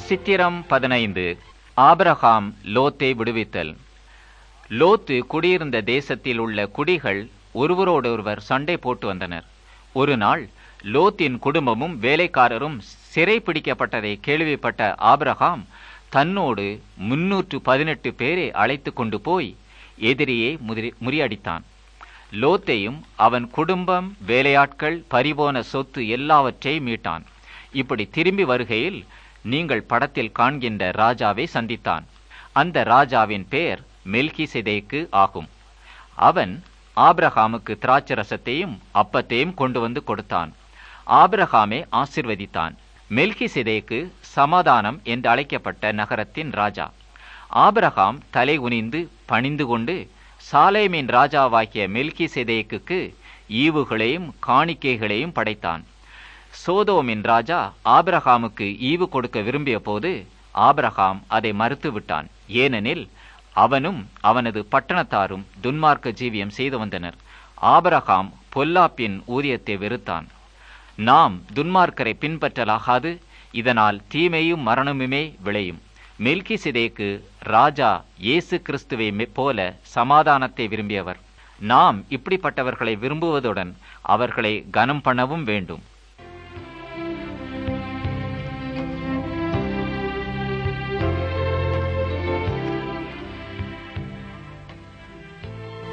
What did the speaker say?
சித்திரம் 15. ஆபிரகாம் லோத்தை விடுவித்தல். லோத்து குடியிருந்த தேசத்தில் உள்ள குடிகள் ஒருவரோடொருவர் சண்டை போட்டு வந்தனர். ஒரு நாள் லோத்தின் குடும்பமும் வேலைக்காரரும் சிறை பிடிக்கப்பட்டதை கேள்விப்பட்ட ஆபிரகாம் தன்னோடு 318 பேரை அழைத்து கொண்டு போய் எதிரியை முறியடித்தான். லோத்தையும் அவன் குடும்பம், வேலையாட்கள், பறிபோன சொத்து எல்லாவற்றையும் மீட்டான். இப்படி திரும்பி வருகையில் நீங்கள் படத்தில் காண்கின்ற ராஜாவை சந்தித்தான். அந்த ராஜாவின் பெயர் மெல்கிசேதேக்கு ஆகும். அவன் ஆபிரகாமுக்கு திராட்சரசத்தையும் அப்பத்தையும் கொண்டு வந்து கொடுத்தான். ஆபிரகாமே ஆசீர்வதித்தான். மெல்கிசேதேக்கு சமாதானம் என்று அழைக்கப்பட்ட நகரத்தின் ராஜா. ஆபிரகாம் தலை குனிந்து பணிந்து கொண்டு சாலேமின் ராஜாவாகிய மெல்கிசேதேக்குக்கு ஈவுகளையும் காணிக்கைகளையும் படைத்தான். சோதோமின் ராஜா ஆபிரகாமுக்கு ஈவு கொடுக்க விரும்பிய போது ஆபிரகாம் அதை மறுத்து விட்டான். ஏனெனில் அவனும் அவனது பட்டணத்தாரும் துன்மார்க்க ஜீவியம் செய்து வந்தனர். ஆபிரகாம் பொல்லாப்பின் ஊதியத்தை வெறுத்தான். நாம் துன்மார்க்கரை பின்பற்றலாகாது, இதனால் தீமையும் மரணமுமே விளையும். மெல்கிசேதேக்கு ராஜா இயேசு கிறிஸ்துவை போல சமாதானத்தை விரும்பியவர். நாம் இப்படிப்பட்டவர்களை விரும்புவதுடன் அவர்களை கனம் பண்ணவும் வேண்டும்.